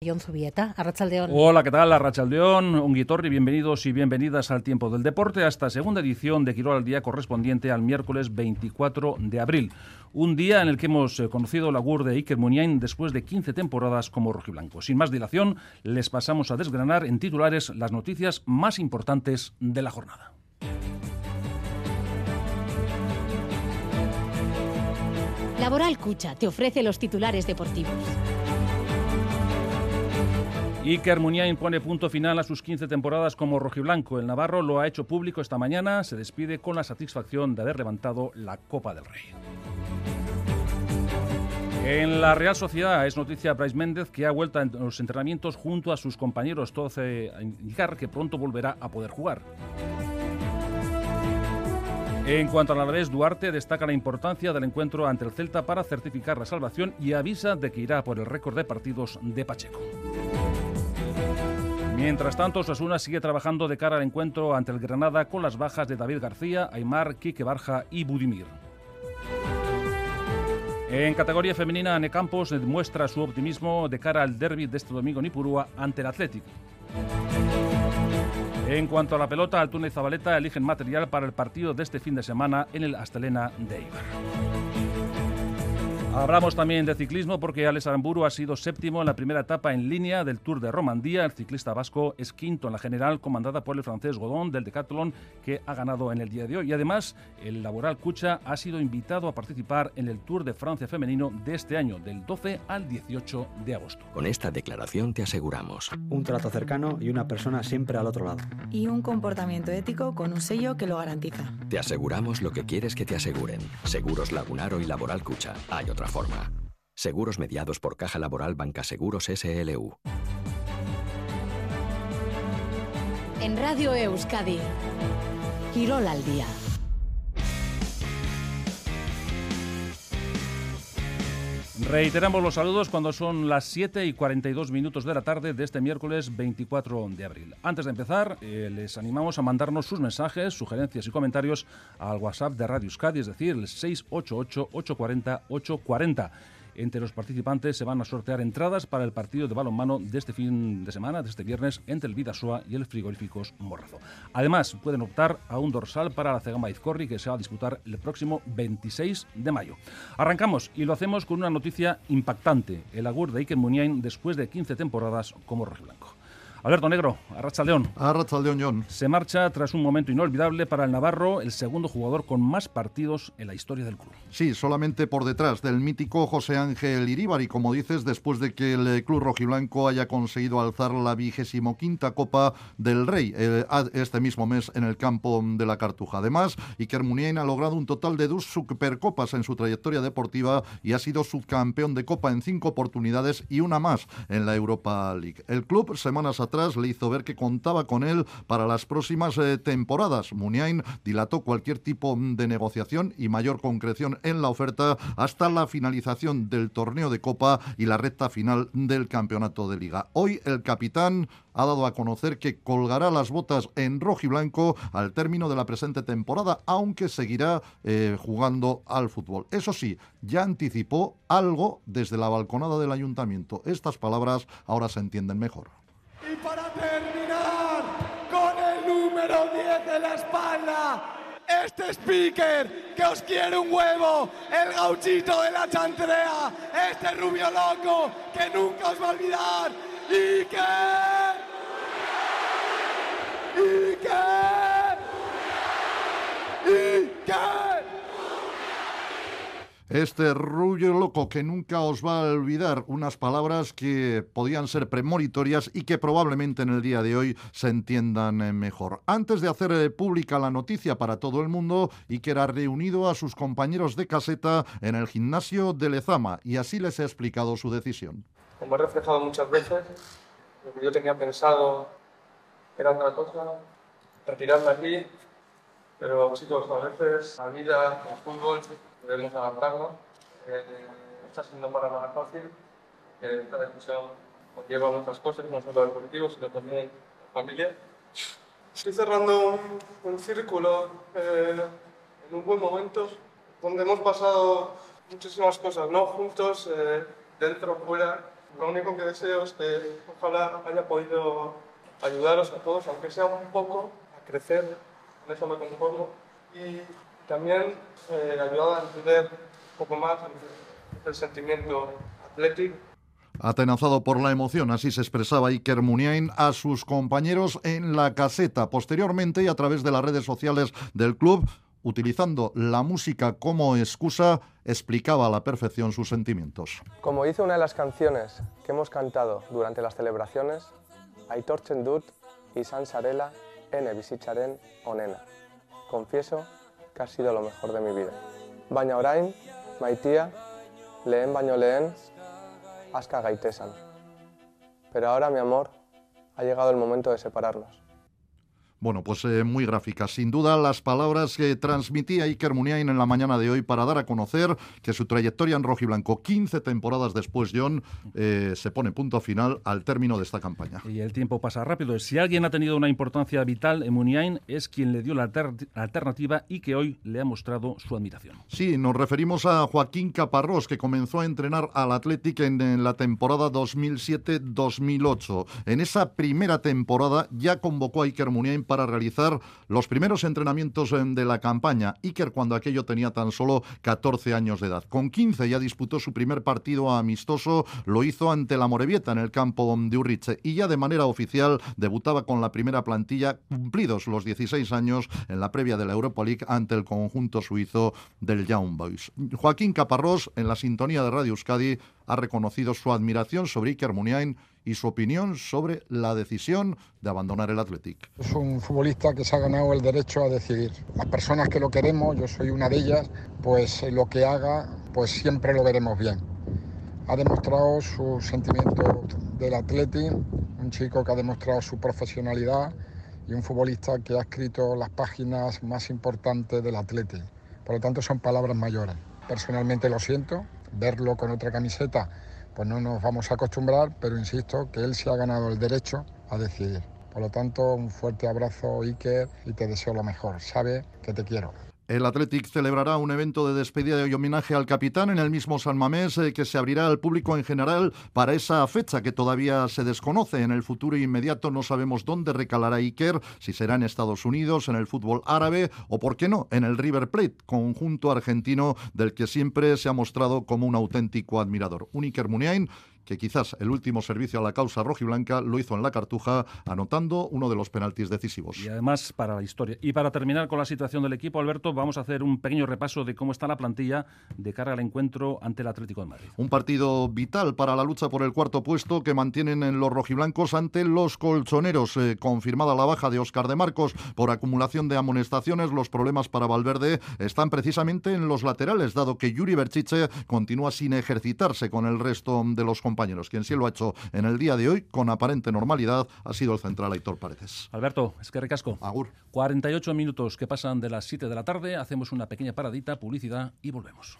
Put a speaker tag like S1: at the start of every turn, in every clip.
S1: Jon Zubieta, Arratsaldeon.
S2: Hola, ¿qué tal? Arratsaldeon, ongi etorri, bienvenidos y bienvenidas al Tiempo del Deporte, a esta segunda edición de Quirol al Día correspondiente al miércoles 24 de abril. Un día en el que hemos conocido la agur de Iker Muniain después de 15 temporadas como rojiblanco. Sin más dilación, les pasamos a desgranar en titulares las noticias más importantes de la jornada.
S3: Laboral Cucha te ofrece los titulares deportivos.
S2: Iker Muniain pone punto final a sus 15 temporadas como rojiblanco. El navarro lo ha hecho público esta mañana. Se despide con la satisfacción de haber levantado la Copa del Rey. En la Real Sociedad es noticia Brais Méndez, que ha vuelto a los entrenamientos junto a sus compañeros. Todo hace indicar que pronto volverá a poder jugar. En cuanto al Alavés, Duarte destaca la importancia del encuentro ante el Celta para certificar la salvación y avisa de que irá por el récord de partidos de Pacheco. Mientras tanto, Osasuna sigue trabajando de cara al encuentro ante el Granada con las bajas de David García, Aimar, Quique Barja y Budimir. En categoría femenina, Ane Campos muestra su optimismo de cara al derbi de este domingo en Ipurúa ante el Athletic. En cuanto a la pelota, Altuna y Zabaleta eligen material para el partido de este fin de semana en el Astelena de Eibar. Hablamos también de ciclismo porque Alex Aramburu ha sido séptimo en la primera etapa en línea del Tour de Romandía. El ciclista vasco es quinto en la general, comandada por el francés Godon del Decathlon, que ha ganado en el día de hoy. Y además, el Laboral Cucha ha sido invitado a participar en el Tour de Francia femenino de este año, del 12 al 18 de agosto.
S4: Con esta declaración te aseguramos
S5: un trato cercano y una persona siempre al otro lado.
S6: Y un comportamiento ético con un sello que lo garantiza.
S4: Te aseguramos lo que quieres que te aseguren. Seguros Lagunaro y Laboral Cucha. Hay otra forma. Seguros mediados por Caja Laboral Banca Seguros SLU.
S3: En Radio Euskadi, Quirol al Día.
S2: Reiteramos los saludos cuando son las 7:42 de la tarde de este miércoles 24 de abril. Antes de empezar, les animamos a mandarnos sus mensajes, sugerencias y comentarios al WhatsApp de Radio Euskadi, es decir, el 688-840-840. Entre los participantes se van a sortear entradas para el partido de balonmano de este fin de semana, de este viernes, entre el Bidasoa y el Frigoríficos Morrazo. Además, pueden optar a un dorsal para la Cegama Izcorri, que se va a disputar el próximo 26 de mayo. Arrancamos y lo hacemos con una noticia impactante: el agur de Iker Muniain después de 15 temporadas como rojiblanco. Alberto Negro, Arratsaldeon.
S7: Arratsaldeon, Jon.
S2: Se marcha tras un momento inolvidable para el navarro, el segundo jugador con más partidos en la historia del club.
S7: Sí, solamente por detrás del mítico José Ángel Iríbar, y como dices, después de que el club rojiblanco haya conseguido alzar la 25ª Copa del Rey este mismo mes en el campo de la Cartuja. Además, Iker Muniain ha logrado un total de 2 supercopas en su trayectoria deportiva y ha sido subcampeón de Copa en 5 oportunidades y una más en la Europa League. El club, semanas atrás, le hizo ver que contaba con él para las próximas temporadas. Muniain dilató cualquier tipo de negociación y mayor concreción en la oferta hasta la finalización del torneo de Copa y la recta final del campeonato de Liga. Hoy el capitán ha dado a conocer que colgará las botas en rojiblanco al término de la presente temporada, aunque seguirá jugando al fútbol. Eso sí, ya anticipó algo desde la balconada del ayuntamiento. Estas palabras ahora se entienden mejor.
S8: Y para terminar, con el número 10 en la espalda, este speaker que os quiere un huevo, el gauchito de la chantrea, este rubio loco que nunca os va a olvidar. Iker.
S7: Este rubio loco que nunca os va a olvidar, unas palabras que podían ser premonitorias y que probablemente en el día de hoy se entiendan mejor. Antes de hacer pública la noticia para todo el mundo, Iker ha reunido a sus compañeros de caseta en el gimnasio de Lezama y así les ha explicado su decisión.
S9: Como he reflejado muchas veces, lo que yo tenía pensado era otra cosa, retirarme aquí, pero chicos, a veces la vida, el fútbol, debemos adaptarnos. Está siendo para nada fácil. Esta decisión conlleva muchas cosas, no solo el colectivo, sino también la familia. Estoy cerrando un círculo en un buen momento, donde hemos pasado muchísimas cosas, ¿no? Juntos, dentro, fuera. Lo único que deseo es que ojalá haya podido ayudaros a todos, aunque sea un poco, a crecer, en eso me conformo, y también ayudado a entender un poco más el sentimiento atlético.
S7: Atenazado por la emoción, así se expresaba Iker Muniain a sus compañeros en la caseta. Posteriormente, y a través de las redes sociales del club, utilizando la música como excusa, explicaba a la perfección sus sentimientos.
S9: Como dice una de las canciones que hemos cantado durante las celebraciones, Aitortzen dut izan zarela ene bizitzaren onena. Confieso que ha sido lo mejor de mi vida. Baina orain, maitia, lehen baino lehen, aska gaitesan. Pero ahora, mi amor, ha llegado el momento de separarnos.
S7: Bueno, pues muy gráficas. Sin duda, las palabras que transmitía Iker Muniain en la mañana de hoy para dar a conocer que su trayectoria en rojiblanco, 15 temporadas después, John, se pone punto final al término de esta campaña.
S2: Y el tiempo pasa rápido. Si alguien ha tenido una importancia vital en Muniain, es quien le dio la alternativa y que hoy le ha mostrado su admiración.
S7: Sí, nos referimos a Joaquín Caparrós, que comenzó a entrenar al Athletic en la temporada 2007-2008. En esa primera temporada ya convocó a Iker Muniain para realizar los primeros entrenamientos de la campaña. Iker, cuando aquello tenía tan solo 14 años de edad. Con 15 ya disputó su primer partido amistoso, lo hizo ante la Morevieta en el campo de Urriche, y ya de manera oficial debutaba con la primera plantilla, cumplidos los 16 años, en la previa de la Europa League ante el conjunto suizo del Young Boys. Joaquín Caparrós, en la sintonía de Radio Euskadi, ha reconocido su admiración sobre Iker Muniain y su opinión sobre la decisión de abandonar el Athletic.
S1: Es un futbolista que se ha ganado el derecho a decidir. Las personas que lo queremos, yo soy una de ellas, pues lo que haga, pues siempre lo veremos bien. Ha demostrado su sentimiento del Athletic, un chico que ha demostrado su profesionalidad y un futbolista que ha escrito las páginas más importantes del Athletic. Por lo tanto, son palabras mayores. Personalmente lo siento, verlo con otra camiseta pues no nos vamos a acostumbrar, pero insisto que él se ha ganado el derecho a decidir. Por lo tanto, un fuerte abrazo, Iker, y te deseo lo mejor. Sabe que te quiero.
S7: El Athletic celebrará un evento de despedida y homenaje al capitán en el mismo San Mamés, que se abrirá al público en general para esa fecha que todavía se desconoce. En el futuro inmediato no sabemos dónde recalará Iker, si será en Estados Unidos, en el fútbol árabe o, por qué no, en el River Plate, conjunto argentino del que siempre se ha mostrado como un auténtico admirador. Un Iker Muniain que quizás el último servicio a la causa rojiblanca lo hizo en la Cartuja, anotando uno de los penaltis decisivos.
S2: Y además para la historia. Y para terminar con la situación del equipo, Alberto, vamos a hacer un pequeño repaso de cómo está la plantilla de cara al encuentro ante el Atlético de Madrid.
S7: Un partido vital para la lucha por el cuarto puesto que mantienen en los rojiblancos ante los colchoneros. Confirmada la baja de Óscar de Marcos por acumulación de amonestaciones, los problemas para Valverde están precisamente en los laterales, dado que Yuri Berchiche continúa sin ejercitarse con el resto de los compañeros. Quien sí lo ha hecho en el día de hoy con aparente normalidad ha sido el central Aitor Paredes.
S2: Alberto, es que recasco.
S7: Agur.
S2: 48 minutos que pasan de las 7 de la tarde, hacemos una pequeña paradita, publicidad y volvemos.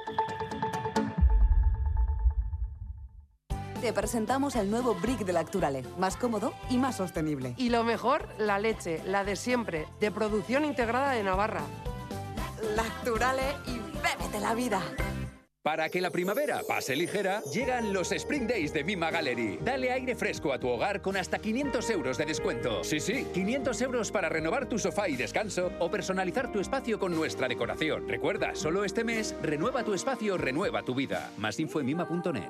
S10: Te presentamos el nuevo Brick de Lacturale, más cómodo y más sostenible.
S11: Y lo mejor, la leche, la de siempre, de producción integrada de Navarra.
S10: Lacturale y bébete la vida.
S12: Para que la primavera pase ligera, llegan los Spring Days de Mima Gallery. Dale aire fresco a tu hogar con hasta 500 euros de descuento. Sí, 500 euros para renovar tu sofá y descanso o personalizar tu espacio con nuestra decoración. Recuerda, solo este mes, renueva tu espacio, renueva tu vida. Más info en mima.net.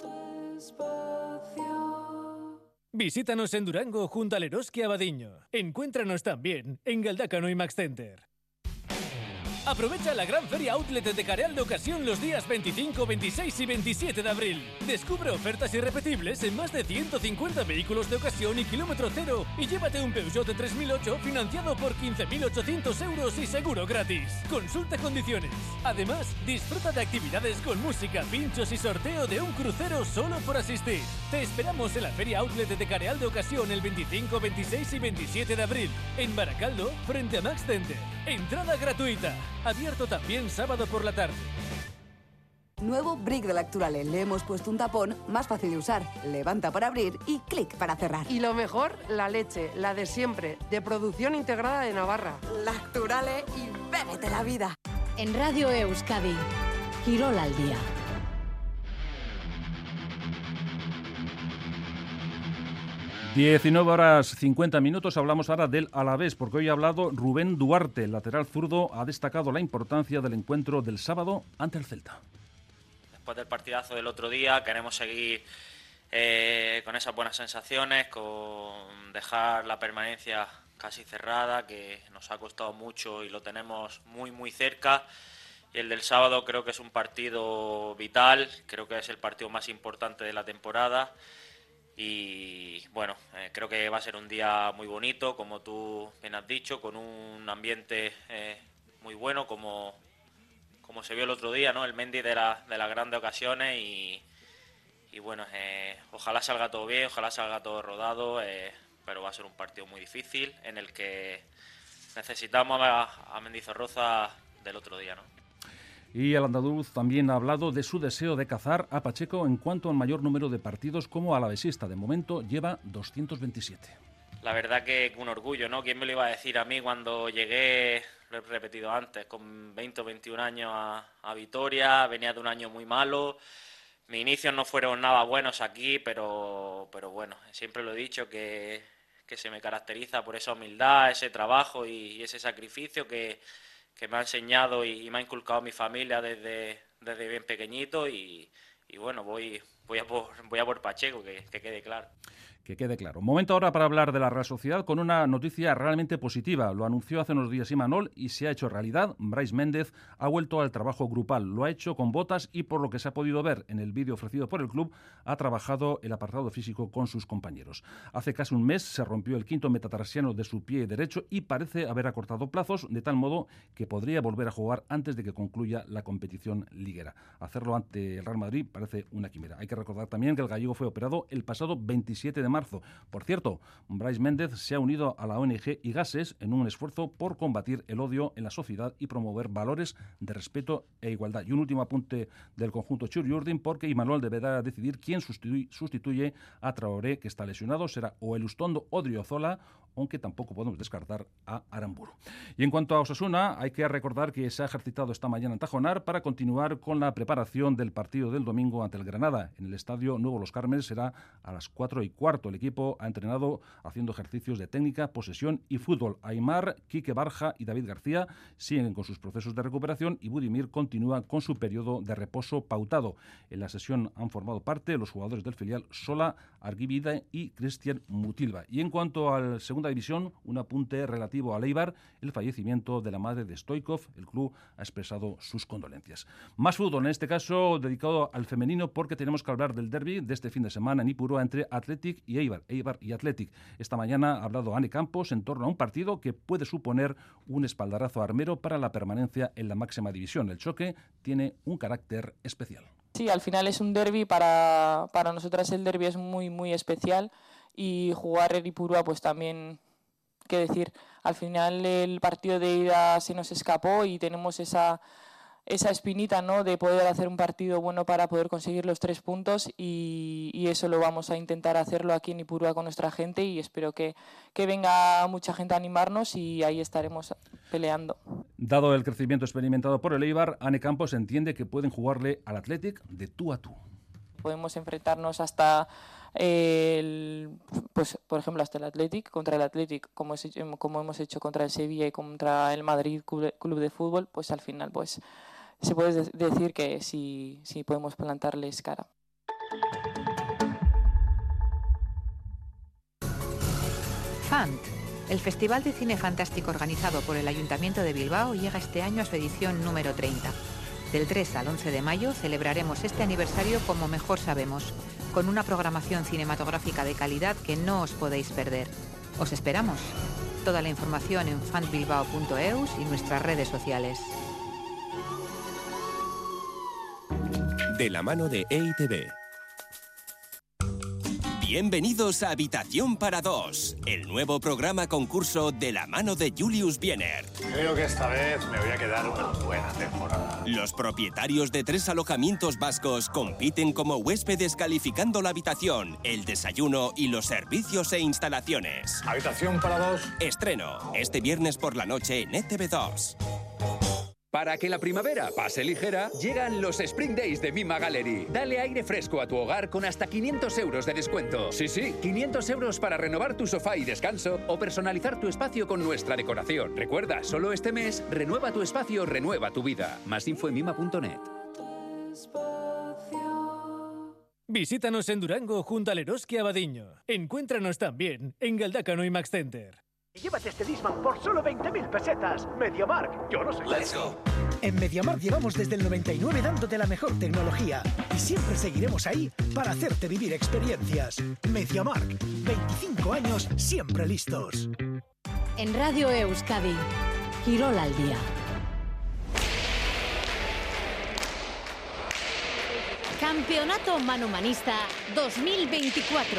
S13: Visítanos en Durango junto al Eroski Abadiño. Encuéntranos también en Galdácano y Max Center. Aprovecha la gran feria outlet de Careal de ocasión los días 25, 26 y 27 de abril. Descubre ofertas irrepetibles en más de 150 vehículos de ocasión y kilómetro cero y llévate un Peugeot 3008 financiado por 15.800 euros y seguro gratis. Consulta condiciones. Además, disfruta de actividades con música, pinchos y sorteo de un crucero solo por asistir. Te esperamos en la feria outlet de Careal de ocasión el 25, 26 y 27 de abril en Baracaldo, frente a Max Center. Entrada gratuita. Abierto también sábado por la tarde.
S10: Nuevo Brick de Lacturale. Le hemos puesto un tapón más fácil de usar. Levanta para abrir y clic para cerrar.
S11: Y lo mejor, la leche, la de siempre, de producción integrada de Navarra.
S10: Lacturale y bébete la vida.
S3: En Radio Euskadi, Quirol al día.
S2: 19:50. Hablamos ahora del Alavés, porque hoy ha hablado Rubén Duarte, el lateral zurdo, ha destacado la importancia del encuentro del sábado ante el Celta.
S14: Después del partidazo del otro día, queremos seguir con esas buenas sensaciones, con dejar la permanencia casi cerrada, que nos ha costado mucho y lo tenemos muy muy cerca. Y el del sábado creo que es un partido vital, creo que es el partido más importante de la temporada. Y bueno, creo que va a ser un día muy bonito, como tú bien has dicho, con un ambiente muy bueno, como se vio el otro día, ¿no? El Mendy de las grandes ocasiones y bueno, ojalá salga todo bien, ojalá salga todo rodado, pero va a ser un partido muy difícil en el que necesitamos a Mendizorroza del otro día, ¿no?
S2: Y el andaluz también ha hablado de su deseo de cazar a Pacheco en cuanto al mayor número de partidos como alavesista. De momento lleva 227.
S14: La verdad que un orgullo, ¿no? ¿Quién me lo iba a decir a mí cuando llegué, lo he repetido antes, con 20 o 21 años a Vitoria? Venía de un año muy malo. Mis inicios no fueron nada buenos aquí, pero bueno, siempre lo he dicho que se me caracteriza por esa humildad, ese trabajo y ese sacrificio que me ha enseñado y me ha inculcado mi familia desde bien pequeñito y bueno, voy a por Pacheco, que quede claro.
S2: Que quede claro. Momento ahora para hablar de la Real Sociedad con una noticia realmente positiva. Lo anunció hace unos días Imanol y se ha hecho realidad. Brais Méndez ha vuelto al trabajo grupal. Lo ha hecho con botas y, por lo que se ha podido ver en el vídeo ofrecido por el club, ha trabajado el apartado físico con sus compañeros. Hace casi un mes se rompió el quinto metatarsiano de su pie derecho y parece haber acortado plazos, de tal modo que podría volver a jugar antes de que concluya la competición liguera. Hacerlo ante el Real Madrid parece una quimera. Hay que recordar también que el gallego fue operado el pasado 27 de marzo. Por cierto, Brais Méndez se ha unido a la ONG IGASES en un esfuerzo por combatir el odio en la sociedad y promover valores de respeto e igualdad. Y un último apunte del conjunto Txuri-Urdin, porque Imanol deberá decidir quién sustituye a Traoré, que está lesionado. Será o Elustondo o Driozola, aunque tampoco podemos descartar a Aramburu. Y en cuanto a Osasuna, hay que recordar que se ha ejercitado esta mañana en Tajonar para continuar con la preparación del partido del domingo ante el Granada. En el Estadio Nuevo Los Cármenes será a las 4:15. El equipo ha entrenado haciendo ejercicios de técnica, posesión y fútbol. Aimar, Quique Barja y David García siguen con sus procesos de recuperación y Budimir continúa con su periodo de reposo pautado. En la sesión han formado parte los jugadores del filial Sola, Arguibide y Cristian Mutilva. Y en cuanto al Segunda División, un apunte relativo al Eibar, el fallecimiento de la madre de Stoichkov. El club ha expresado sus condolencias. Más fútbol, en este caso dedicado al femenino, porque tenemos que hablar del derbi de este fin de semana en Ipurúa entre Athletic y Eibar y Athletic. Esta mañana ha hablado Ane Campos en torno a un partido que puede suponer un espaldarazo armero para la permanencia en la máxima división. El choque tiene un carácter especial.
S15: Sí, al final es un derbi, para nosotras el derbi es muy muy especial y jugar en Ipurúa pues también, qué decir, al final el partido de ida se nos escapó y tenemos esa espinita, ¿no?, de poder hacer un partido bueno para poder conseguir los 3 puntos y eso lo vamos a intentar hacerlo aquí en Ipurúa con nuestra gente y espero que venga mucha gente a animarnos y ahí estaremos peleando.
S2: Dado el crecimiento experimentado por el Eibar, Ane Campos entiende que pueden jugarle al Athletic de tú a tú.
S15: Podemos enfrentarnos hasta pues por ejemplo hasta el Athletic, contra el Athletic, como hemos hecho contra el Sevilla y contra el Madrid Club de Fútbol, pues al final pues se puede decir que sí podemos plantarles cara.
S16: FANT, el Festival de Cine Fantástico organizado por el Ayuntamiento de Bilbao, llega este año a su edición número 30. Del 3 al 11 de mayo celebraremos este aniversario como mejor sabemos, con una programación cinematográfica de calidad que no os podéis perder. Os esperamos. Toda la información en fantbilbao.eus y nuestras redes sociales.
S17: De la mano de EITV. Bienvenidos a Habitación para Dos, el nuevo programa concurso de la mano de Julius Biener.
S18: Creo que esta vez me voy a quedar una buena temporada.
S17: Los propietarios de 3 alojamientos vascos compiten como huéspedes calificando la habitación, el desayuno y los servicios e instalaciones.
S18: Habitación para Dos.
S17: Estreno este viernes por la noche en ETV2.
S12: Para que la primavera pase ligera, llegan los Spring Days de Mima Gallery. Dale aire fresco a tu hogar con hasta 500 euros de descuento. Sí, 500 euros para renovar tu sofá y descanso o personalizar tu espacio con nuestra decoración. Recuerda, solo este mes, renueva tu espacio, renueva tu vida. Más info en mima.net.
S13: Visítanos en Durango junto al Eroski Abadiño. Encuéntranos también en Galdácano y Max Center.
S19: Llévate este Discman por solo 20.000 pesetas. MediaMarkt, yo no sé.
S20: Let's go.
S19: En MediaMarkt llevamos desde el 99 dándote la mejor tecnología y siempre seguiremos ahí para hacerte vivir experiencias. MediaMarkt, 25 años siempre listos.
S3: En Radio Euskadi, Quirol al día. Campeonato Manomanista 2024.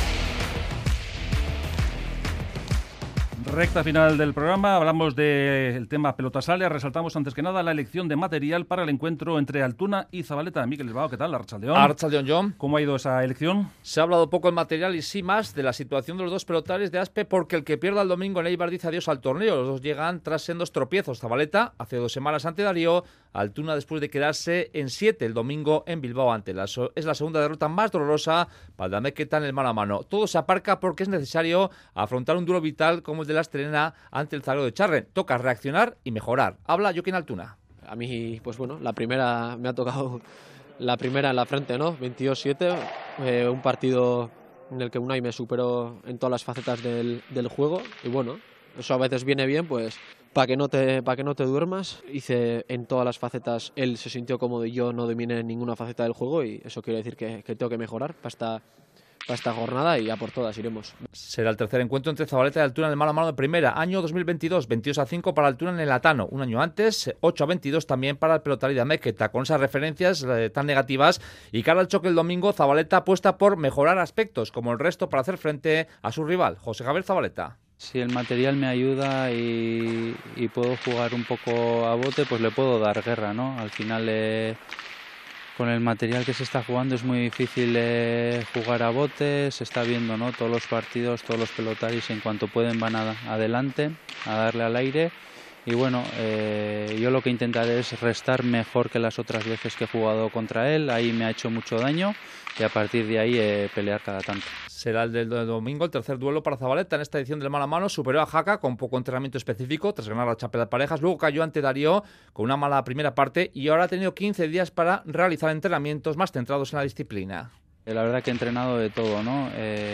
S2: Recta final del programa, hablamos del tema pelota sala, resaltamos antes que nada la elección de material para el encuentro entre Altuna y Zabaleta. Mikel Bilbao, ¿qué tal? Arratsaldeon.
S21: Arratsaldeon, John.
S2: ¿Cómo ha ido esa elección?
S21: Se ha hablado poco en material y sí más de la situación de los dos pelotaris de Aspe, porque el que pierda el domingo en Eibar dice adiós al torneo. Los dos llegan tras sendos tropiezos. Zabaleta hace 2 semanas ante Darío, Altuna después de quedarse en 7 el domingo en Bilbao ante es la segunda derrota más dolorosa para el Damequeta en el mano a mano. Todo se aparca porque es necesario afrontar un duelo vital como el de la Estrena ante el Zaragoza de Charren. Toca reaccionar y mejorar. Habla Joaquín Altuna.
S22: A mí, pues bueno, la primera me ha tocado la primera en la frente, ¿no? 22-7, un partido en el que Unai me superó en todas las facetas del juego y bueno, eso a veces viene bien, pues para que no te duermas. Hice en todas las facetas, él se sintió cómodo y yo no dominé ninguna faceta del juego y eso quiere decir que tengo que mejorar para esta jornada y a por todas iremos.
S21: Será el tercer encuentro entre Zabaleta y Altuna en el mano a mano de primera. Año 2022, 22-5 para Altuna en el Atano. Un año antes, 8-22 también para el pelotari de Amequeta. Con esas referencias tan negativas y cara al choque el domingo, Zabaleta apuesta por mejorar aspectos como el resto para hacer frente a su rival, José Javier Zabaleta.
S23: Si el material me ayuda y puedo jugar un poco a bote, pues le puedo dar guerra, ¿no? Al final, con el material que se está jugando es muy difícil jugar a bote. Se está viendo, ¿no? Todos los partidos, todos los pelotaris en cuanto pueden van adelante a darle al aire. Y bueno, yo lo que intentaré es restar mejor que las otras veces que he jugado contra él. Ahí me ha hecho mucho daño y a partir de ahí pelear cada tanto.
S21: Será el del domingo el tercer duelo para Zabaleta en esta edición del mano a mano. Superó a Jaca con poco entrenamiento específico tras ganar la Chapela de Parejas. Luego cayó ante Darío con una mala primera parte y ahora ha tenido 15 días para realizar entrenamientos más centrados en la disciplina.
S23: La verdad que he entrenado de todo, ¿no?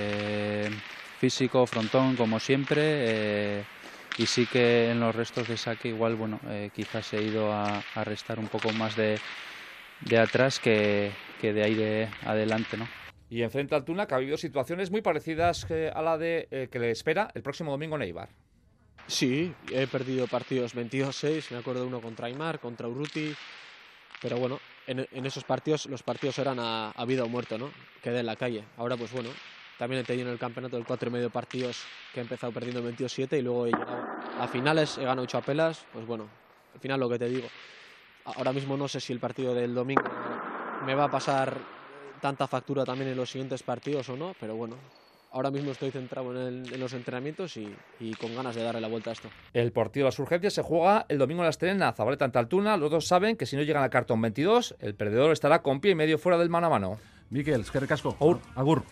S23: Físico, frontón, como siempre. Y sí que en los restos de saque igual, bueno, quizás he ido a restar un poco más de atrás que de ahí de adelante, ¿no?
S21: Y enfrente a Altuna, que ha habido situaciones muy parecidas a la de que le espera el próximo domingo en Eibar.
S22: Sí, he perdido partidos 22-6, me acuerdo de uno contra Aimar, contra Urruti, pero bueno, en esos partidos, los partidos eran a vida o muerte, ¿no? Quedé en la calle. Ahora pues bueno, también he tenido en el campeonato del 4,5 partidos que he empezado perdiendo 22-7 y luego he llegado a finales, he ganado 8 apelas, pues bueno, al final lo que te digo. Ahora mismo no sé si el partido del domingo me va a pasar tanta factura también en los siguientes partidos o no, pero bueno, ahora mismo estoy centrado en los entrenamientos y con ganas de darle la vuelta a esto.
S21: El partido de las urgencias se juega el domingo en la Estrena, Zabaleta ante Altuna. Los dos saben que si no llegan al cartón 22, el perdedor estará con pie y medio fuera del mano a mano.
S2: Mikel, eskerrik asko. Agur.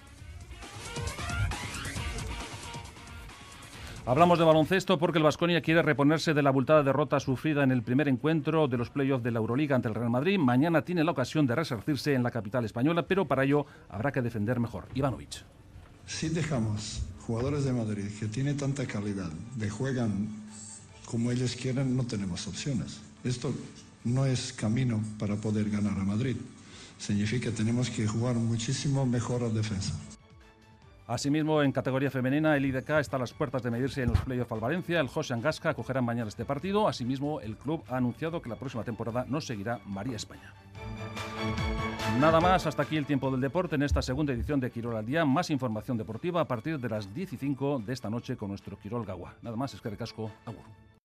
S2: Hablamos de baloncesto porque el Baskonia quiere reponerse de la abultada derrota sufrida en el primer encuentro de los playoffs de la Euroliga ante el Real Madrid. Mañana tiene la ocasión de resarcirse en la capital española, pero para ello habrá que defender mejor. Ivanovic.
S24: Si dejamos jugadores de Madrid que tienen tanta calidad, de juegan como ellos quieren, no tenemos opciones. Esto no es camino para poder ganar a Madrid. Significa que tenemos que jugar muchísimo mejor a defensa.
S2: Asimismo, en categoría femenina, el IDK está a las puertas de medirse en los playoffs al Valencia. El José Angasca acogerá mañana este partido. Asimismo, el club ha anunciado que la próxima temporada no seguirá María España. Nada más, hasta aquí el tiempo del deporte en esta segunda edición de Quirol al Día. Más información deportiva a partir de las 10:05 de esta noche con nuestro Quirol Gaua. Nada más, eskerrik asko, agur.